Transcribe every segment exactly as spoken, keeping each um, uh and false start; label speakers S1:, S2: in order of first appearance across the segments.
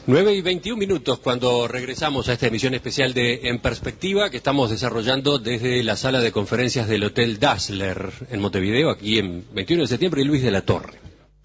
S1: nueve y veintiún minutos cuando regresamos a esta emisión especial de En Perspectiva que estamos desarrollando desde la sala de conferencias del Hotel Dazzler en Montevideo, aquí en veintiuno de septiembre y Luis de la Torre.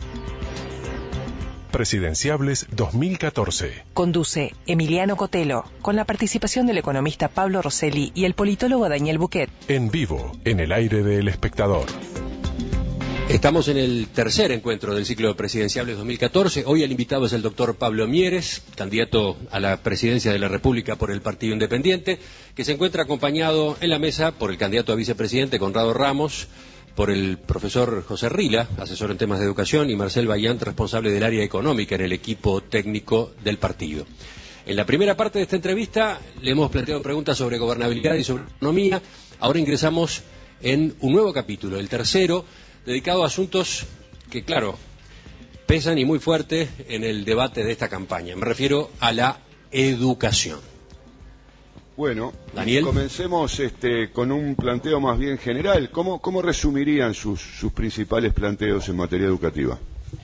S2: Presidenciables dos mil catorce.
S3: Conduce Emiliano Cotelo, con la participación del economista Pablo Rosselli y el politólogo Daniel Buquet.
S2: En vivo, en el aire del espectador.
S1: Estamos en el tercer encuentro del ciclo de Presidenciables dos mil catorce. Hoy el invitado es el doctor Pablo Mieres, candidato a la presidencia de la República por el Partido Independiente, que se encuentra acompañado en la mesa por el candidato a vicepresidente Conrado Ramos, por el profesor José Rila, asesor en temas de educación, y Marcel Bayant, responsable del área económica en el equipo técnico del partido. En la primera parte de esta entrevista le hemos planteado preguntas sobre gobernabilidad y sobre economía. Ahora ingresamos en un nuevo capítulo, el tercero, dedicado a asuntos que, claro, pesan y muy fuerte en el debate de esta campaña. Me refiero a la educación.
S4: Bueno,
S1: Daniel,
S4: comencemos este, con un planteo más bien general. ¿Cómo, cómo resumirían sus, sus principales planteos en materia educativa?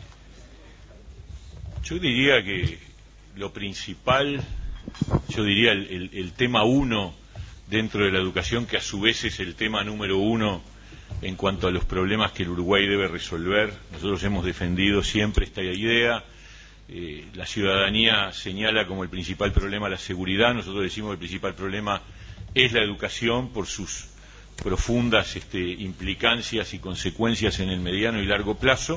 S5: Yo diría que lo principal, yo diría el, el, el tema uno dentro de la educación, que a su vez es el tema número uno en cuanto a los problemas que el Uruguay debe resolver. Nosotros hemos defendido siempre esta idea. Eh, la ciudadanía señala como el principal problema la seguridad. Nosotros decimos que el principal problema es la educación por sus profundas este, implicancias y consecuencias en el mediano y largo plazo.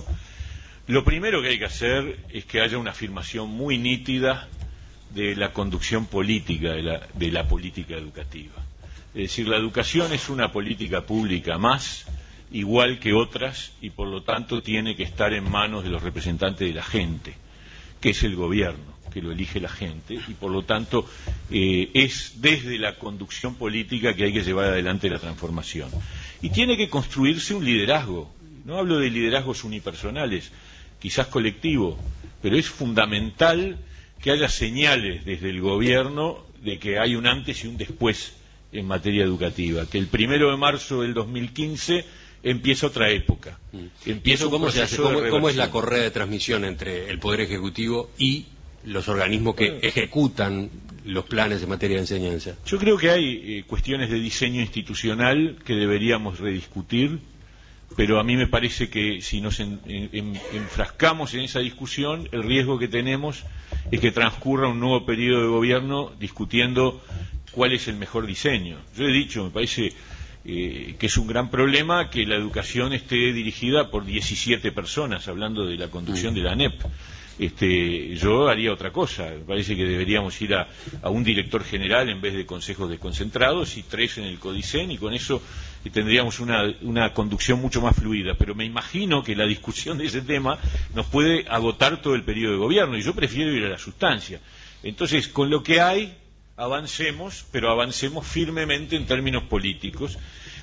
S5: Lo primero que hay que hacer es que haya una afirmación muy nítida de la conducción política de la, de la política educativa. Es decir, la educación es una política pública más, igual que otras, y por lo tanto tiene que estar en manos de los representantes de la gente, que es el gobierno, que lo elige la gente, y por lo tanto eh, es desde la conducción política que hay que llevar adelante la transformación. Y tiene que construirse un liderazgo. No hablo de liderazgos unipersonales, quizás colectivo, pero es fundamental que haya señales desde el gobierno de que hay un antes y un después en materia educativa, que el primero de marzo del dos mil quince empieza otra época.
S1: ¿Y eso cómo se hace? ¿Cómo, ¿Cómo es la correa de transmisión entre el Poder Ejecutivo y los organismos que ejecutan los planes en materia de enseñanza?
S5: Yo creo que hay eh, cuestiones de diseño institucional que deberíamos rediscutir, pero a mí me parece que si nos en, en, enfrascamos en esa discusión, el riesgo que tenemos es que transcurra un nuevo periodo de gobierno discutiendo cuál es el mejor diseño. Yo he dicho, me parece eh, que es un gran problema que la educación esté dirigida por diecisiete personas, hablando de la conducción de la A N E P. Este, yo haría otra cosa. Me parece que deberíamos ir a, a un director general en vez de consejos desconcentrados y tres en el CODICEN, y con eso eh, tendríamos una, una conducción mucho más fluida. Pero me imagino que la discusión de ese tema nos puede agotar todo el periodo de gobierno, y yo prefiero ir a la sustancia. Entonces, con lo que hay, avancemos, pero avancemos firmemente en términos políticos,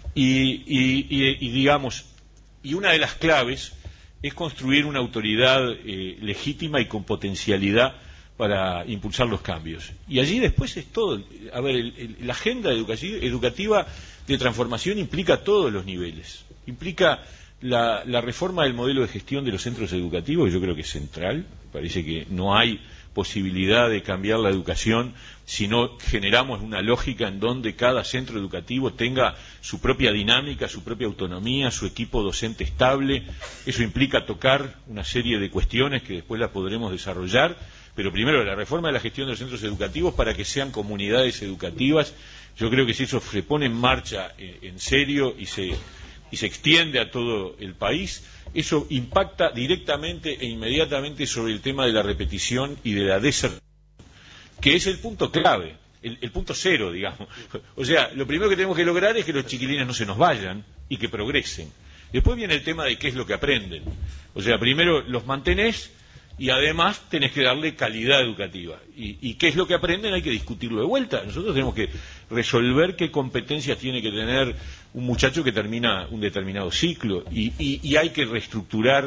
S5: y, y, y, y digamos, y una de las claves es construir una autoridad eh, legítima y con potencialidad para impulsar los cambios. Y allí después es todo. A ver, el, el, la agenda educativa de transformación implica todos los niveles. Implica la, la reforma del modelo de gestión de los centros educativos, que yo creo que es central. Parece que no hay posibilidad de cambiar la educación si no generamos una lógica en donde cada centro educativo tenga su propia dinámica, su propia autonomía, su equipo docente estable. Eso implica tocar una serie de cuestiones que después las podremos desarrollar, pero primero la reforma de la gestión de los centros educativos para que sean comunidades educativas. Yo creo que si eso se pone en marcha eh, en serio y se, y se extiende a todo el país, eso impacta directamente e inmediatamente sobre el tema de la repetición y de la deserción, que es el punto clave, el, el punto cero, digamos. O sea, lo primero que tenemos que lograr es que los chiquilines no se nos vayan y que progresen. Después viene el tema de qué es lo que aprenden. O sea, primero los mantenés y además tenés que darle calidad educativa. Y, y qué es lo que aprenden hay que discutirlo de vuelta. Nosotros tenemos que resolver qué competencias tiene que tener un muchacho que termina un determinado ciclo, y, y, y hay que reestructurar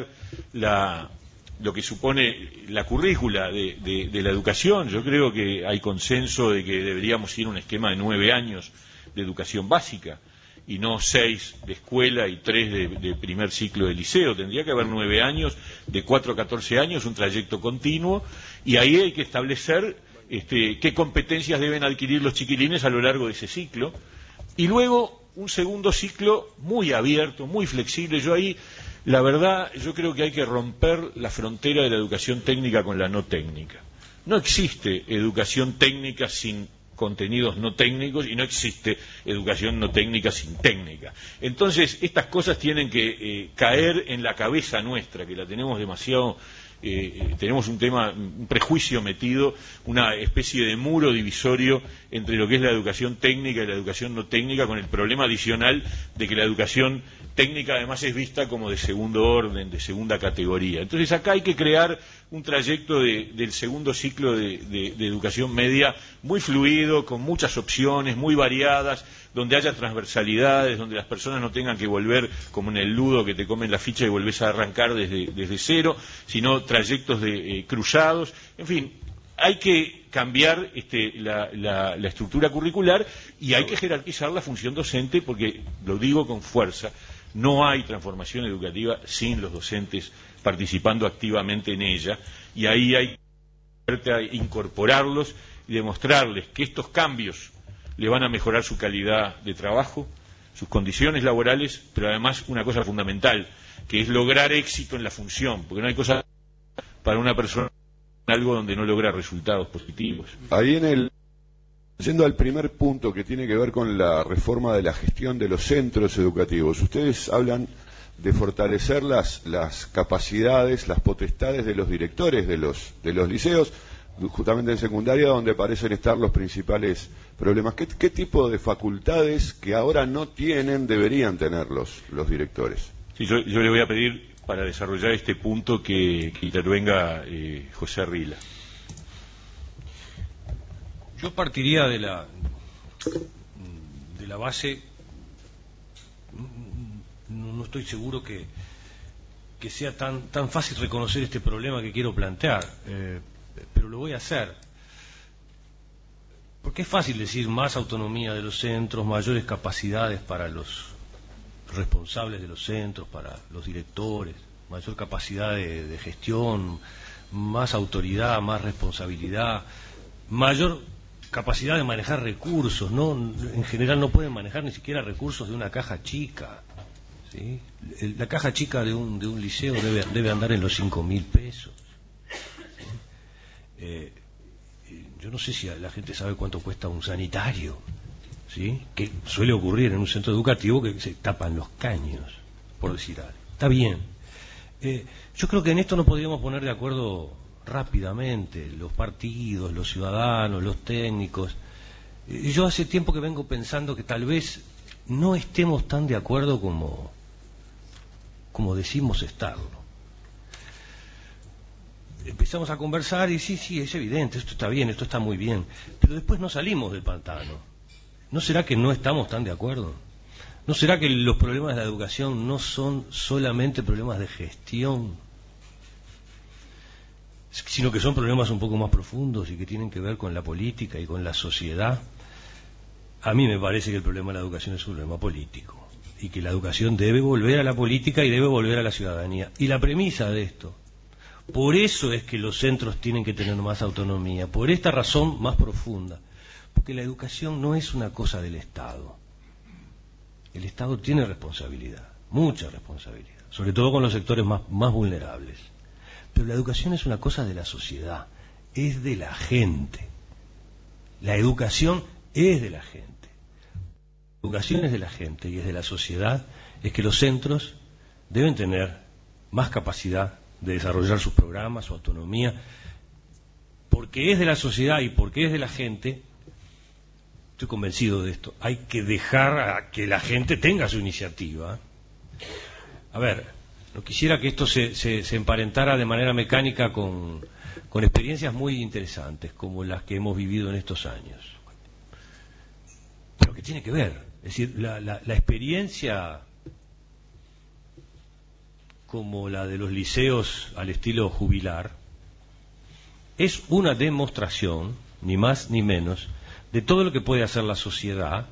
S5: la, lo que supone la currícula de, de, de la educación. Yo creo que hay consenso de que deberíamos ir a un esquema de nueve años de educación básica y no seis de escuela y tres de, de primer ciclo de liceo. Tendría que haber nueve años, de cuatro a catorce años, un trayecto continuo, Y ahí hay que establecer este, qué competencias deben adquirir los chiquilines a lo largo de ese ciclo. Y luego un segundo ciclo muy abierto, muy flexible. Yo ahí, la verdad, yo creo que hay que romper la frontera de la educación técnica con la no técnica. No existe educación técnica sin contenidos no técnicos y no existe educación no técnica sin técnica. Entonces, estas cosas tienen que eh, caer en la cabeza nuestra, que la tenemos demasiado... Eh, tenemos un tema, un prejuicio metido, una especie de muro divisorio entre lo que es la educación técnica y la educación no técnica, con el problema adicional de que la educación técnica además es vista como de segundo orden, de segunda categoría. Entonces acá hay que crear un trayecto de, del segundo ciclo de, de, de educación media muy fluido, con muchas opciones, muy variadas, donde haya transversalidades, donde las personas no tengan que volver como en el ludo que te comen la ficha y volvés a arrancar desde, desde cero, sino trayectos de, eh, cruzados, en fin, hay que cambiar este, la, la, la estructura curricular y hay que jerarquizar la función docente, porque, lo digo con fuerza, no hay transformación educativa sin los docentes participando activamente en ella, y ahí hay que incorporarlos y demostrarles que estos cambios le van a mejorar su calidad de trabajo, sus condiciones laborales, pero además una cosa fundamental, que es lograr éxito en la función, porque no hay cosa para una persona algo donde no logra resultados positivos.
S4: Ahí en el, yendo al primer punto que tiene que ver con la reforma de la gestión de los centros educativos, ustedes hablan de fortalecer las, las capacidades, las potestades de los directores de los, de los liceos, justamente en secundaria, donde parecen estar los principales problemas. ¿Qué, qué tipo de facultades que ahora no tienen deberían tener los, los directores?
S5: Sí, yo, yo le voy a pedir, para desarrollar este punto, que, que intervenga eh, José Rila.
S6: Yo partiría de la de la base, no, no estoy seguro que, que sea tan, tan fácil reconocer este problema que quiero plantear, eh, pero lo voy a hacer. Porque es fácil decir más autonomía de los centros, mayores capacidades para los responsables de los centros, para los directores, mayor capacidad de, de gestión, más autoridad, más responsabilidad, mayor capacidad de manejar recursos, ¿no? En general no pueden manejar ni siquiera recursos de una caja chica, ¿sí? La caja chica de un, de un liceo debe, debe andar en los cinco mil pesos, ¿sí? Eh, yo no sé si la gente sabe cuánto cuesta un sanitario, ¿sí? Que suele ocurrir en un centro educativo, que se tapan los caños, por decir algo. Está bien. Eh, yo creo que en esto nos podríamos poner de acuerdo rápidamente, los partidos, los ciudadanos, los técnicos. Eh, yo hace tiempo que vengo pensando que tal vez no estemos tan de acuerdo como, como decimos estarlo. Empezamos a conversar y sí, sí, es evidente, esto está bien, esto está muy bien, pero después no salimos del pantano. ¿No será que no estamos tan de acuerdo? ¿No será que los problemas de la educación no son solamente problemas de gestión, sino que son problemas un poco más profundos y que tienen que ver con la política y con la sociedad? A mí me parece que el problema de la educación es un problema político y que la educación debe volver a la política y debe volver a la ciudadanía. Y la premisa de esto, por eso es que los centros tienen que tener más autonomía, por esta razón más profunda, porque la educación no es una cosa del Estado. El Estado tiene responsabilidad, mucha responsabilidad, sobre todo con los sectores más, más vulnerables. Pero la educación es una cosa de la sociedad, es de la gente. La educación es de la gente. La educación es de la gente y es de la sociedad, es que los centros deben tener más capacidad de desarrollar sus programas, su autonomía, porque es de la sociedad y porque es de la gente. Estoy convencido de esto. Hay que dejar a que la gente tenga su iniciativa. A ver, no quisiera que esto se, se, se emparentara de manera mecánica con, con experiencias muy interesantes, como las que hemos vivido en estos años. Pero que tiene que ver. Es decir, la, la, la experiencia como la de los liceos al estilo jubilar es una demostración, ni más ni menos, de todo lo que puede hacer la sociedad,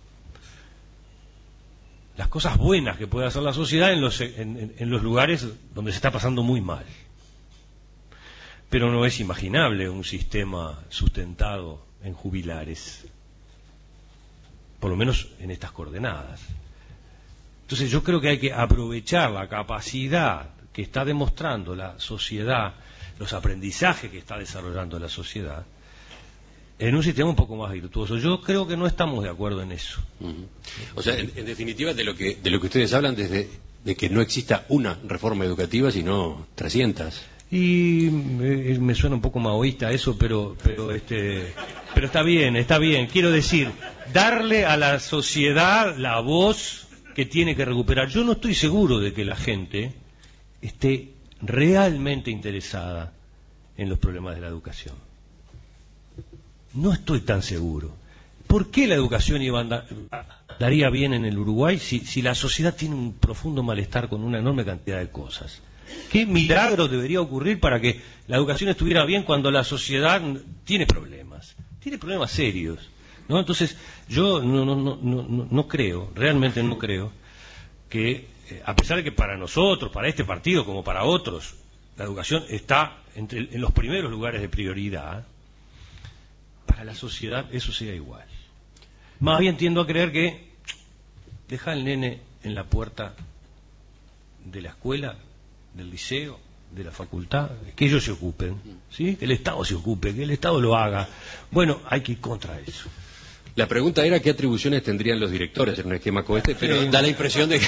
S6: las cosas buenas que puede hacer la sociedad en los, en, en los lugares donde se está pasando muy mal. pero no es imaginable un sistema sustentado en jubilares, por lo menos en estas coordenadas. Entonces yo creo que hay que aprovechar la capacidad que está demostrando la sociedad, los aprendizajes que está desarrollando la sociedad, en un sistema un poco más virtuoso. Yo creo que no estamos de acuerdo en eso.
S1: Uh-huh. O sea, en, en definitiva, de lo que de lo que ustedes hablan, desde de que no exista una reforma educativa, sino trescientas.
S6: Y me, me suena un poco maoísta eso, pero pero este pero está bien, está bien. Quiero decir, darle a la sociedad la voz que tiene que recuperar. Yo no estoy seguro de que la gente esté realmente interesada en los problemas de la educación. No estoy tan seguro. ¿Por qué la educación iba a andar, daría bien en el Uruguay si, si la sociedad tiene un profundo malestar con una enorme cantidad de cosas? ¿Qué milagro debería ocurrir para que la educación estuviera bien cuando la sociedad tiene problemas? Tiene problemas serios, ¿no? Entonces, yo no, no, no, no, no creo, realmente no creo, que, eh, a pesar de que para nosotros, para este partido, como para otros, la educación está entre, en los primeros lugares de prioridad, para la sociedad eso sea igual. Más bien tiendo a creer que deja al nene en la puerta de la escuela, del liceo, de la facultad, que ellos se ocupen, ¿sí? Que el Estado se ocupe, que el Estado lo haga. Bueno, hay que ir contra eso.
S1: La pregunta era qué atribuciones tendrían los directores en un esquema como este, pero
S6: Sí.
S1: da la impresión de que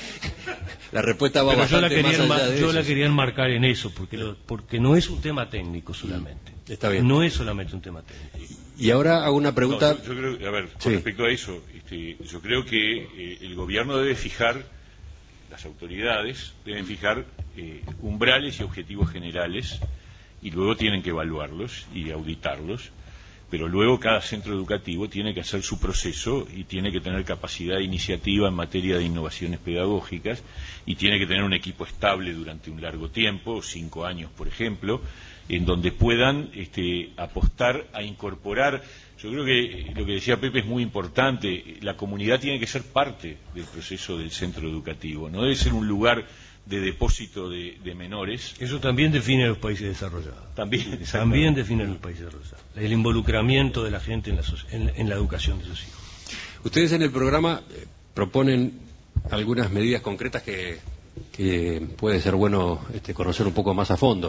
S1: la respuesta va
S6: Pero yo la
S1: bastante más
S6: quería,
S1: allá
S6: enmar-
S1: de
S6: yo
S1: eso.
S6: la quería enmarcar en eso, porque, lo- porque no es un tema técnico solamente.
S1: Está bien.
S6: No es solamente un tema técnico.
S1: Y ahora hago una pregunta.
S5: No, yo, yo creo, a ver, con
S1: Sí.
S5: respecto a eso, este, yo creo que eh, el gobierno debe fijar, las autoridades deben fijar eh, umbrales y objetivos generales y luego tienen que evaluarlos y auditarlos, pero luego cada centro educativo tiene que hacer su proceso y tiene que tener capacidad de iniciativa en materia de innovaciones pedagógicas y tiene que tener un equipo estable durante un largo tiempo, cinco años por ejemplo, en donde puedan este, apostar a incorporar. Yo creo que lo que decía Pepe es muy importante. La comunidad tiene que ser parte del proceso del centro educativo. No debe ser un lugar de depósito de, de menores.
S6: Eso también define los países desarrollados.
S5: También,
S6: También define los países desarrollados. El involucramiento de la gente en la, so- en, en la educación de sus hijos.
S1: Ustedes en el programa eh, proponen algunas medidas concretas que, que puede ser bueno este, conocer un poco más a fondo.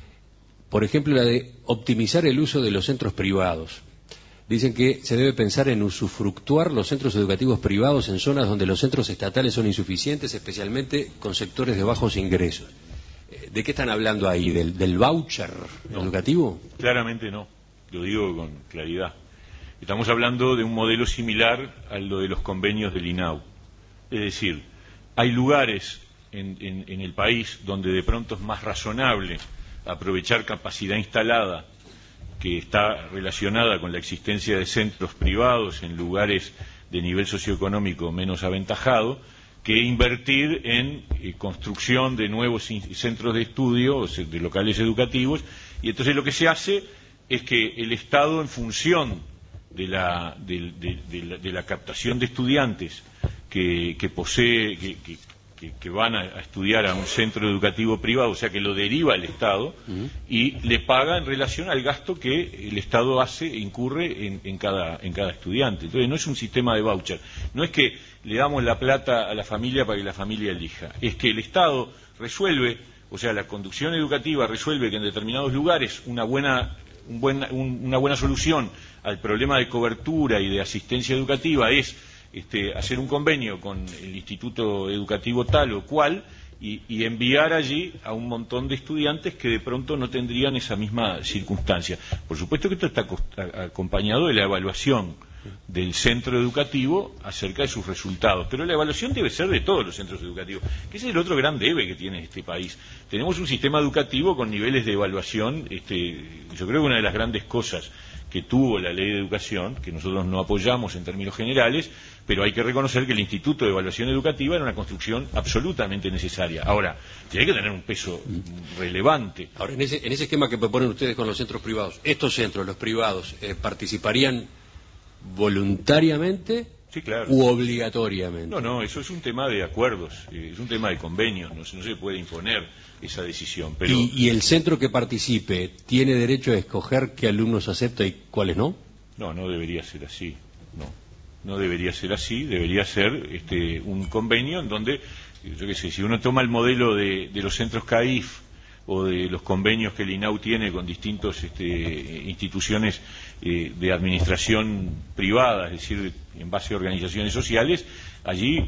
S1: Por ejemplo, la de optimizar el uso de los centros privados. Dicen que se debe pensar en usufructuar los centros educativos privados en zonas donde los centros estatales son insuficientes, especialmente con sectores de bajos ingresos. Eh, ¿De qué están hablando ahí? ¿Del, del voucher
S5: No.
S1: educativo?
S5: Claramente no, lo digo con claridad. Estamos hablando de un modelo similar a lo de los convenios del I N A U. Es decir, hay lugares en, en, en el país donde de pronto es más razonable aprovechar capacidad instalada que está relacionada con la existencia de centros privados en lugares de nivel socioeconómico menos aventajado, que invertir en eh, construcción de nuevos in- centros de estudio, o sea, de locales educativos, y entonces lo que se hace es que el Estado, en función de la, de, de- de la, de la captación de estudiantes que, que posee, que, que- que, que van a, a estudiar a un centro educativo privado, o sea que lo deriva el Estado, uh-huh. y le paga en relación al gasto que el Estado hace e incurre en, en, cada, en cada estudiante. Entonces no es un sistema de voucher, no es que le damos la plata a la familia para que la familia elija, es que el Estado resuelve, o sea, la conducción educativa resuelve que en determinados lugares una buena, un buen, un, una buena solución al problema de cobertura y de asistencia educativa es Este, hacer un convenio con el instituto educativo tal o cual y, y enviar allí a un montón de estudiantes que de pronto no tendrían esa misma circunstancia. Por supuesto que esto está acompañado de la evaluación del centro educativo acerca de sus resultados, pero la evaluación debe ser de todos los centros educativos, que ese es el otro gran debe que tiene este país. Tenemos un sistema educativo con niveles de evaluación, este, yo creo que una de las grandes cosas que tuvo la ley de educación, que nosotros no apoyamos en términos generales, pero hay que reconocer que el Instituto de Evaluación Educativa era una construcción absolutamente necesaria. Ahora, tiene que tener un peso relevante.
S1: Ahora, en ese, en ese esquema que proponen ustedes con los centros privados, ¿estos centros, los privados, eh, participarían voluntariamente
S5: Sí, claro.
S1: U obligatoriamente.
S5: No, no, eso es un tema de acuerdos, eh, es un tema de convenios, no, no se puede imponer esa decisión. Pero...
S1: ¿Y, ¿Y el centro que participe tiene derecho a escoger qué alumnos acepta y cuáles no?
S5: No, no debería ser así, no. No debería ser así, debería ser este, un convenio en donde, yo qué sé, si uno toma el modelo de, de los centros C A I F o de los convenios que el I N A U tiene con distintas este, instituciones eh, de administración privada, es decir, en base a organizaciones sociales, allí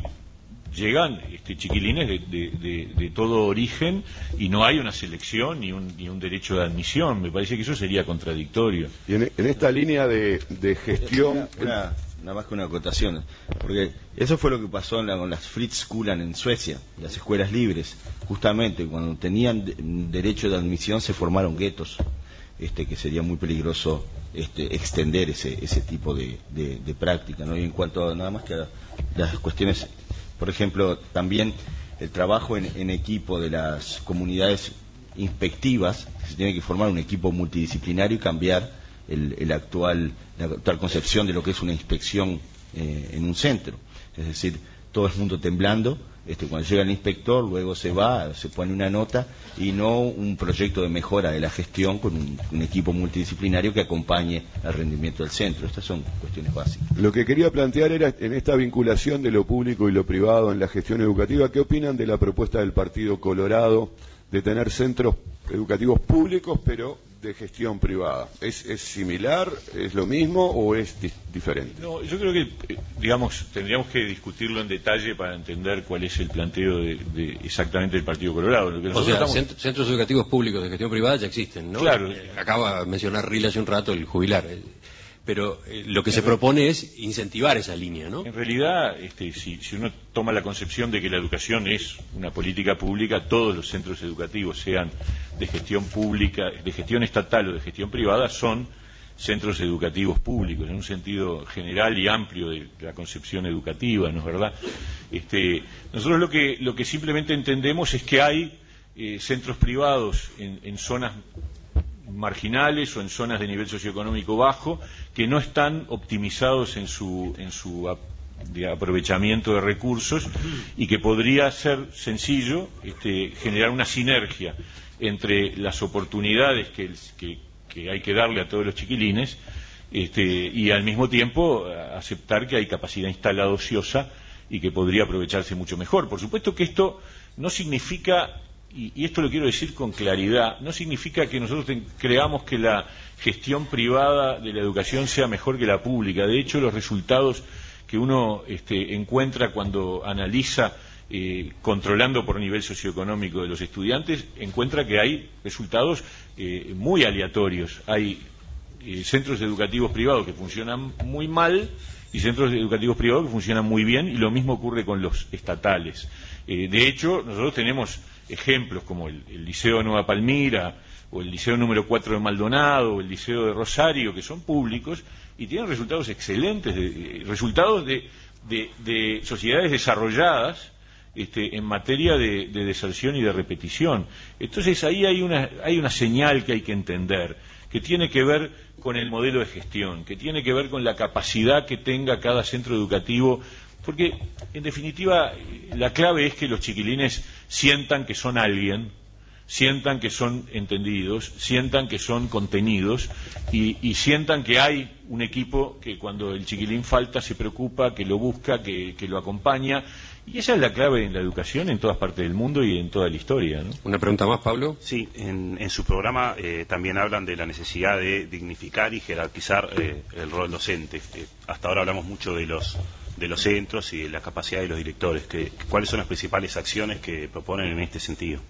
S5: llegan este, chiquilines de, de, de, de todo origen y no hay una selección ni un, ni un derecho de admisión. Me parece que eso sería contradictorio.
S4: Y en, en esta línea de, de gestión...
S7: Una, una, nada más que una acotación, porque eso fue lo que pasó en la, con las Fritz-Skolan en Suecia, las escuelas libres. Justamente cuando tenían de, derecho de admisión se formaron guetos, este, que sería muy peligroso este, extender ese, ese tipo de, de, de práctica, ¿no? Y en cuanto a nada más que a las cuestiones, por ejemplo, también el trabajo en, en equipo de las comunidades inspectivas, se tiene que formar un equipo multidisciplinario y cambiar el, el actual, la actual concepción de lo que es una inspección eh, en un centro. Es decir, todo el mundo temblando, este, cuando llega el inspector, luego se va, se pone una nota y no un proyecto de mejora de la gestión con un, un equipo multidisciplinario que acompañe al rendimiento del centro. Estas son cuestiones básicas.
S4: Lo que quería plantear era, en esta vinculación de lo público y lo privado en la gestión educativa, ¿qué opinan de la propuesta del Partido Colorado de tener centros educativos públicos pero de gestión privada? ¿Es, es similar, es lo mismo o es di diferente?
S5: No, yo creo que, digamos, tendríamos que discutirlo en detalle para entender cuál es el planteo de, de exactamente del Partido Colorado. Lo que
S1: o sea,
S5: estamos...
S1: cent centros educativos públicos de gestión privada ya existen, ¿no?
S5: Claro.
S1: Eh, acaba de mencionar Rila hace un rato el jubilar. Eh, pero eh, lo que se propone es incentivar esa línea, ¿no?
S5: En realidad, este, si, si uno toma la concepción de que la educación es una política pública, todos los centros educativos, sean de gestión pública, de gestión estatal o de gestión privada, son centros educativos públicos, en un sentido general y amplio de la concepción educativa, ¿no es verdad? Este, nosotros lo que, lo que simplemente entendemos es que hay eh, centros privados en, en zonas marginales o en zonas de nivel socioeconómico bajo que no están optimizados en su, en su de aprovechamiento de recursos y que podría ser sencillo este, generar una sinergia entre las oportunidades que, que, que hay que darle a todos los chiquilines este, y al mismo tiempo aceptar que hay capacidad instalada ociosa y que podría aprovecharse mucho mejor. Por supuesto que esto no significa, y, y esto lo quiero decir con claridad, no significa que nosotros creamos que la gestión privada de la educación sea mejor que la pública. De hecho, los resultados que uno este, encuentra cuando analiza eh, controlando por nivel socioeconómico de los estudiantes, encuentra que hay resultados eh, muy aleatorios. Hay eh, centros educativos privados que funcionan muy mal y centros educativos privados que funcionan muy bien, y lo mismo ocurre con los estatales. Eh, de hecho, nosotros tenemos ejemplos como el, el Liceo Nueva Palmira, o el Liceo número cuatro de Maldonado, o el Liceo de Rosario, que son públicos y tienen resultados excelentes, de, de, resultados de, de, de sociedades desarrolladas este, en materia de, de deserción y de repetición. Entonces ahí hay una, hay una señal que hay que entender, que tiene que ver con el modelo de gestión, que tiene que ver con la capacidad que tenga cada centro educativo, porque en definitiva la clave es que los chiquilines sientan que son alguien, sientan que son entendidos, sientan que son contenidos y, y sientan que hay un equipo que cuando el chiquilín falta se preocupa, que lo busca, que, que lo acompaña. Y esa es la clave en la educación en todas partes del mundo y en toda la historia, ¿no?
S1: Una pregunta más, Pablo.
S8: Sí, en, en su programa eh, también hablan de la necesidad de dignificar y jerarquizar eh, el rol docente. Eh, hasta ahora hablamos mucho de los de los centros y de la capacidad de los directores. Que, ¿Cuáles son las principales acciones que proponen en este sentido?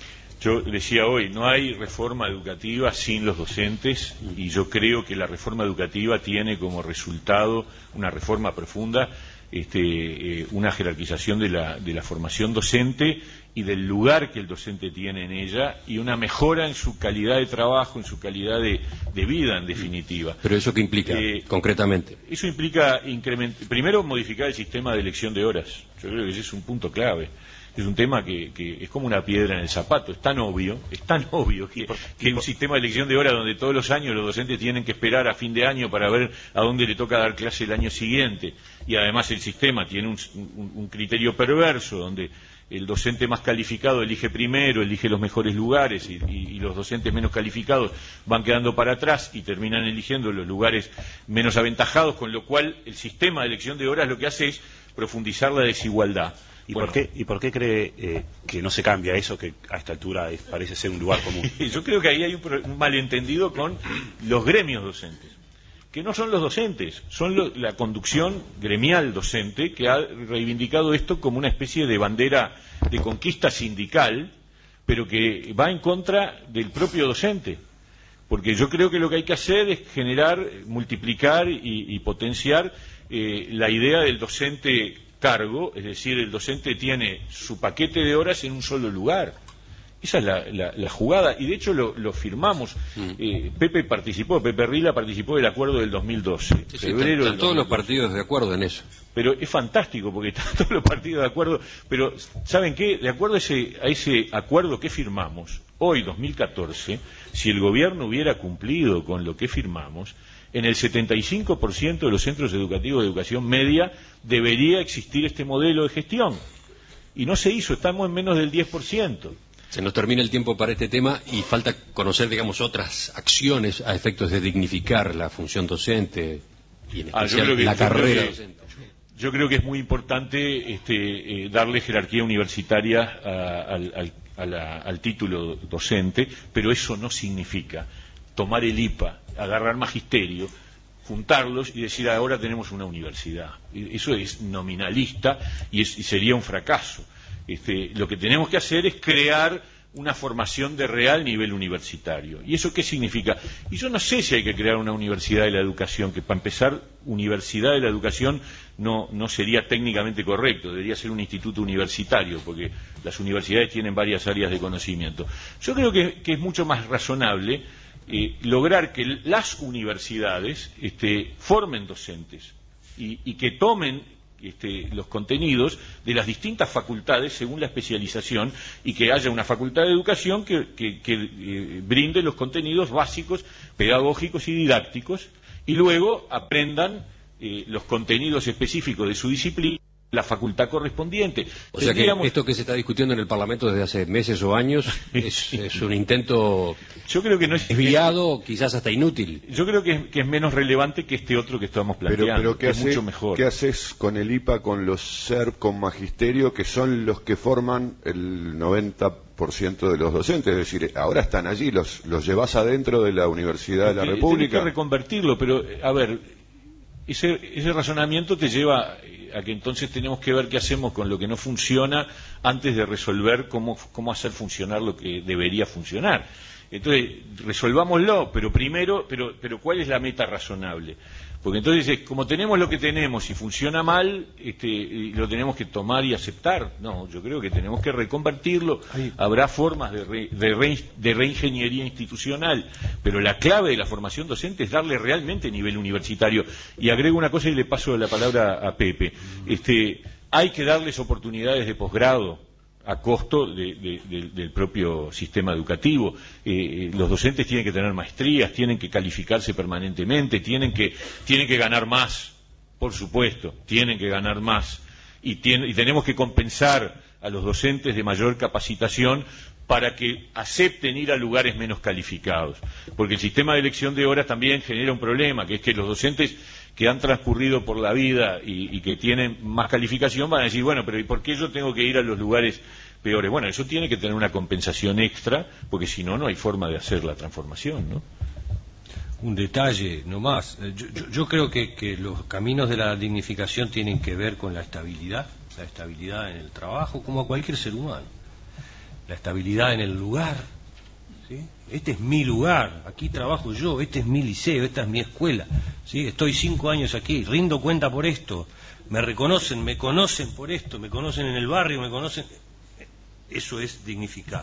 S5: Yo decía hoy, no hay reforma educativa sin los docentes, y yo creo que la reforma educativa tiene como resultado una reforma profunda, este, eh, una jerarquización de la, de la formación docente y del lugar que el docente tiene en ella, y una mejora en su calidad de trabajo, en su calidad de, de vida, en definitiva.
S1: ¿Pero eso qué implica, eh, concretamente?
S5: Eso implica, primero, modificar el sistema de elección de horas. Yo creo que ese es un punto clave. Es es un tema que, que es como una piedra en el zapato, es tan obvio, es tan obvio que, que un sistema de elección de horas donde todos los años los docentes tienen que esperar a fin de año para ver a dónde le toca dar clase el año siguiente, y además el sistema tiene un, un, un criterio perverso donde el docente más calificado elige primero, elige los mejores lugares y, y, y los docentes menos calificados van quedando para atrás y terminan eligiendo los lugares menos aventajados, con lo cual el sistema de elección de horas lo que hace es profundizar la desigualdad.
S8: ¿Y,
S5: bueno,
S8: por qué, ¿Y por qué cree eh, que no se cambia eso, que a esta altura es, parece ser un lugar común?
S5: Yo creo que ahí hay un, un malentendido con los gremios docentes, que no son los docentes, son lo, la conducción gremial docente que ha reivindicado esto como una especie de bandera de conquista sindical, pero que va en contra del propio docente. Porque yo creo que lo que hay que hacer es generar, multiplicar y, y potenciar eh, la idea del docente cargo, es decir, el docente tiene su paquete de horas en un solo lugar. Esa es la, la, la jugada, y de hecho lo, lo firmamos. Mm. Eh, Pepe participó, Pepe Rila participó del acuerdo del dos mil doce.
S1: Sí, sí, febrero están, están todos los partidos de acuerdo en eso.
S5: Pero es fantástico porque están todos los partidos de acuerdo. Pero, ¿saben qué? De acuerdo a ese, a ese acuerdo que firmamos, hoy, dos mil catorce, si el gobierno hubiera cumplido con lo que firmamos, en el setenta y cinco por ciento de los centros educativos de educación media debería existir este modelo de gestión. Y no se hizo, estamos en menos del diez por ciento.
S1: Se nos termina el tiempo para este tema y falta conocer, digamos, otras acciones a efectos de dignificar la función docente y en especial ah, yo creo que, la carrera
S5: que,
S1: docente.
S5: Yo creo que es muy importante este, eh, darle jerarquía universitaria a, al, al, a la, al título docente, pero eso no significa tomar el I P A, agarrar magisterio, juntarlos y decir ahora tenemos una universidad. Eso es nominalista y, es, y sería un fracaso. Este, lo que tenemos que hacer es crear una formación de real nivel universitario. ¿Y eso qué significa? Y yo no sé si hay que crear una universidad de la educación, que para empezar, universidad de la educación no, no sería técnicamente correcto, debería ser un instituto universitario, porque las universidades tienen varias áreas de conocimiento. Yo creo que, que es mucho más razonable eh, lograr que las universidades este, formen docentes y, y que tomen Este, los contenidos de las distintas facultades según la especialización y que haya una facultad de educación que, que, que eh, brinde los contenidos básicos, pedagógicos y didácticos, y luego aprendan eh, los contenidos específicos de su disciplina la facultad correspondiente.
S1: O sea que esto que se está discutiendo en el Parlamento desde hace meses o años es, es un intento
S5: yo creo que no es
S1: desviado, quizás hasta inútil.
S5: Yo creo que es, que es menos relevante que este otro que estamos planteando,
S4: pero, pero ¿qué
S5: que
S4: hace,
S5: es mucho mejor.
S4: ¿Qué haces con el I P A, con los S E R P, con Magisterio, que son los que forman el noventa por ciento de los docentes? Es decir, ahora están allí, los, los llevas adentro de la Universidad de la República.
S5: Tienes que reconvertirlo, pero a ver, ese, ese razonamiento te lleva a que entonces tenemos que ver qué hacemos con lo que no funciona antes de resolver cómo, cómo hacer funcionar lo que debería funcionar. Entonces, resolvámoslo, pero primero, pero, pero ¿cuál es la meta razonable? Porque entonces, como tenemos lo que tenemos y funciona mal, este, lo tenemos que tomar y aceptar. No, yo creo que tenemos que reconvertirlo. Habrá formas de, re, de, re, de reingeniería institucional, pero la clave de la formación docente es darle realmente nivel universitario. Y agrego una cosa y le paso la palabra a Pepe. Este, hay que darles oportunidades de posgrado a costo de, de, de, del propio sistema educativo. Eh, los docentes tienen que tener maestrías, tienen que calificarse permanentemente, tienen que, tienen que ganar más, por supuesto, tienen que ganar más. Y, tiene, y tenemos que compensar a los docentes de mayor capacitación para que acepten ir a lugares menos calificados. Porque el sistema de elección de horas también genera un problema, que es que los docentes que han transcurrido por la vida y, y que tienen más calificación van a decir, bueno, pero ¿y por qué yo tengo que ir a los lugares peores? Bueno, eso tiene que tener una compensación extra, porque si no, no hay forma de hacer la transformación, ¿no?
S6: Un detalle nomás. Yo, yo, yo creo que, que los caminos de la dignificación tienen que ver con la estabilidad, la estabilidad en el trabajo, como a cualquier ser humano. La estabilidad en el lugar, ¿sí? Este es mi lugar, aquí trabajo yo, este es mi liceo, esta es mi escuela, ¿sí? Estoy cinco años aquí, rindo cuenta por esto, me reconocen, me conocen por esto, me conocen en el barrio, me conocen. Eso es dignificar.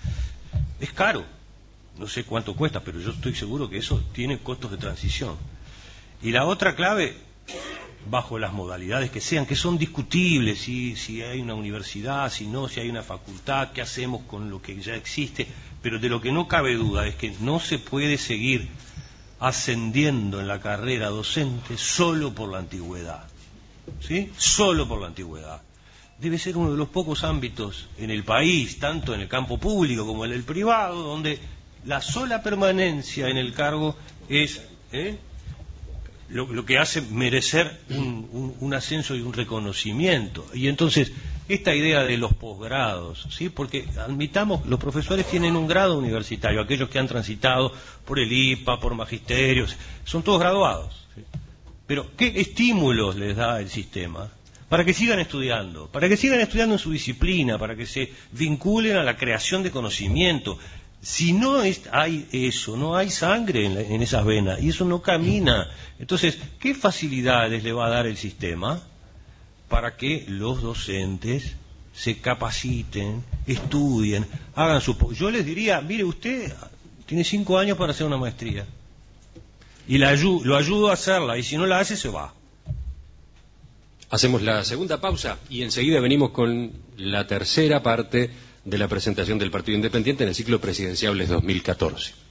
S6: Es caro, no sé cuánto cuesta, pero yo estoy seguro que eso tiene costos de transición. Y la otra clave, bajo las modalidades que sean, que son discutibles, si, si hay una universidad, si no, si hay una facultad, qué hacemos con lo que ya existe, pero de lo que no cabe duda es que no se puede seguir ascendiendo en la carrera docente solo por la antigüedad, ¿sí? Solo por la antigüedad. Debe ser uno de los pocos ámbitos en el país, tanto en el campo público como en el privado, donde la sola permanencia en el cargo es ¿eh? lo, lo que hace merecer un, un, un ascenso y un reconocimiento. Y entonces, esta idea de los posgrados, ¿sí? Porque admitamos, los profesores tienen un grado universitario, aquellos que han transitado por el I P A, por magisterios, son todos graduados, ¿sí? Pero, ¿qué estímulos les da el sistema para que sigan estudiando? Para que sigan estudiando en su disciplina, para que se vinculen a la creación de conocimiento. Si no es, hay eso, no hay sangre en, la, en esas venas, y eso no camina. Entonces, ¿qué facilidades le va a dar el sistema para que los docentes se capaciten, estudien, hagan su... Yo les diría, mire, usted tiene cinco años para hacer una maestría, y la, lo ayudo a hacerla, y si no la hace, se va.
S1: Hacemos la segunda pausa y enseguida venimos con la tercera parte de la presentación del Partido Independiente en el ciclo Presidenciables dos mil catorce.